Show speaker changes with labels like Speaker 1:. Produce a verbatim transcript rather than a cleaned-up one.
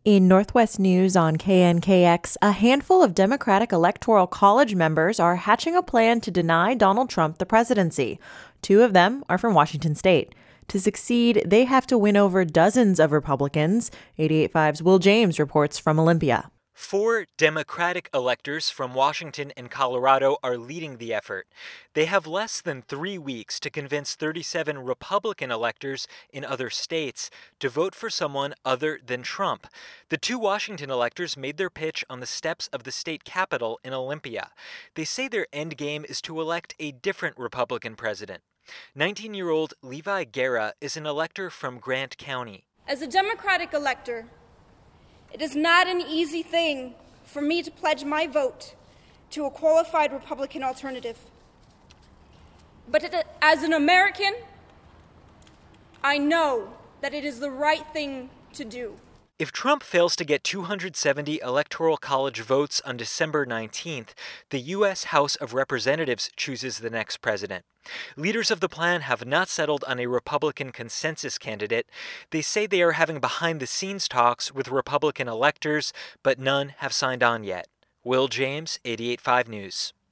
Speaker 1: In Northwest News on K N K X, a handful of Democratic Electoral College members are hatching a plan to deny Donald Trump the presidency. Two of them are from Washington state. To succeed, they have to win over dozens of Republicans. eighty-eight point five's Will James reports from Olympia.
Speaker 2: Four Democratic electors from Washington and Colorado are leading the effort. They have less than three weeks to convince thirty-seven Republican electors in other states to vote for someone other than Trump. The two Washington electors made their pitch on the steps of the state capitol in Olympia. They say their end game is to elect a different Republican president. nineteen-year-old Levi Guerra is an elector from Grant County.
Speaker 3: As a Democratic elector, it is not an easy thing for me to pledge my vote to a qualified Republican alternative. But it, as an American, I know that it is the right thing to do.
Speaker 2: If Trump fails to get two hundred seventy Electoral College votes on December nineteenth, the U S House of Representatives chooses the next president. Leaders of the plan have not settled on a Republican consensus candidate. They say they are having behind-the-scenes talks with Republican electors, but none have signed on yet. Will James, eighty-eight point five News.